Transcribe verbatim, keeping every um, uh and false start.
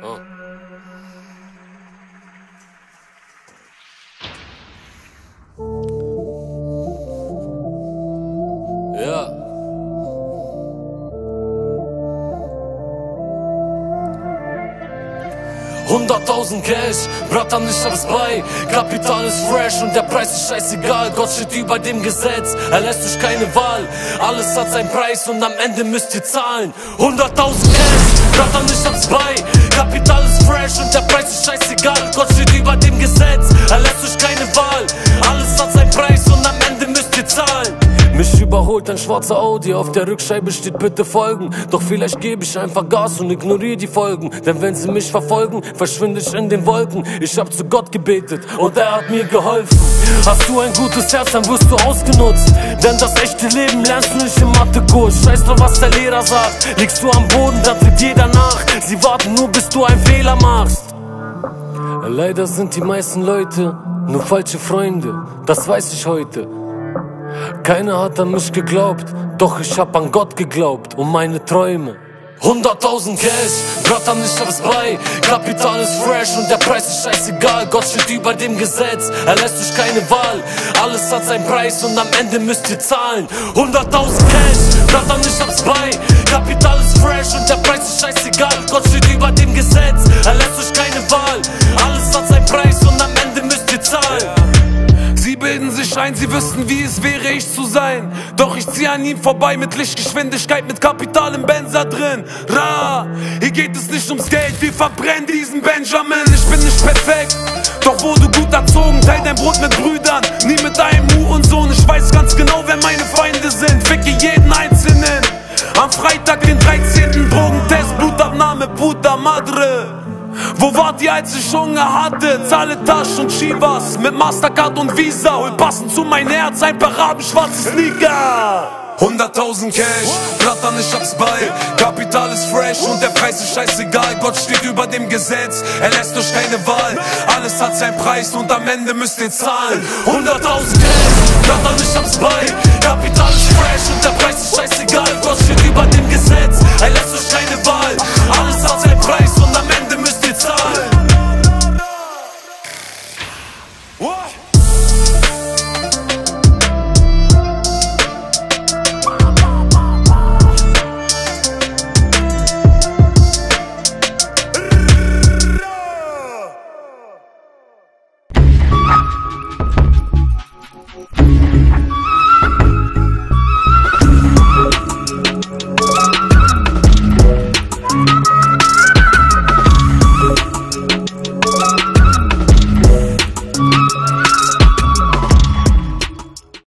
Oh. Ja. Hunderttausend Cash, Bratan, ich hab's bei. Kapital ist fresh und der Preis ist scheißegal. Gott steht über dem Gesetz, er lässt euch keine Wahl. Alles hat seinen Preis und am Ende müsst ihr zahlen. Hunderttausend Cash, Bratan, ich hab's bei. Kapital ist fresh und der Preis ist scheißegal. Gott steht über dem Gesetz, er lässt euch keine Wahl. Alles hat seinen Preis und am Ende müsst ihr zahlen. Mich überholt ein schwarzer Audi, auf der Rückscheibe steht bitte folgen. Doch vielleicht gebe ich einfach Gas und ignoriere die Folgen. Denn wenn sie mich verfolgen, verschwinde ich in den Wolken. Ich hab zu Gott gebetet und er hat mir geholfen. Hast du ein gutes Herz, dann wirst du ausgenutzt. Denn das echte Leben lernst du nicht im Mathekurs. Scheiß drauf, was der Lehrer sagt. Liegst du am Boden, dann tritt jeder nach. Sie warten nur, bis du einen Fehler machst. Leider sind die meisten Leute nur falsche Freunde, das weiß ich heute. Keiner hat an mich geglaubt, doch ich hab an Gott geglaubt und meine Träume. Hunderttausend Cash, Bratan, ich hab's bei. Kapital ist fresh und der Preis ist scheißegal. Gott steht über dem Gesetz, er lässt euch keine Wahl. Alles hat seinen Preis und am Ende müsst ihr zahlen. Hunderttausend Cash, Bratan, ich hab's bei. Kapital ist fresh und der Preis ist scheißegal. Gott steht über dem Gesetz, er lässt euch keine Wahl. Alles hat seinen Preis und am Ende müsst ihr zahlen. Sie bilden sich ein, sie wüssten, wie es wäre, ich zu sein. Doch ich zieh an ihm vorbei mit Lichtgeschwindigkeit, mit Kapital im Benzer drin. Ra, hier geht es nicht ums Geld, wir verbrennen diesen Benjamin. Ich bin nicht perfekt, doch wurde gut erzogen. Teil dein Brot mit Brüdern, nie mit einem Hurensohn. Ich weiß ganz genau, wer meine Feinde sind, ficke jeden Einzelnen. Am Freitag, den dreizehnten Drogentest, Blutabnahme, puta madre. Wo wart ihr, als ich Hunger hatte? Zahle Taschen und Chivas mit Mastercard und Visa. Hol passend zu mein Herz ein paar rabenschwarze Sneaker. Hunderttausend Cash, Bratan, ich hab's bei. Kapital ist fresh und der Preis ist scheißegal. Gott steht über dem Gesetz, er lässt euch keine Wahl. Alles hat seinen Preis und am Ende müsst ihr zahlen. Hunderttausend Cash, Bratan, ich hab's bei. Kapital ist fresh und der Preis ist scheißegal. Gott steht über dem Gesetz,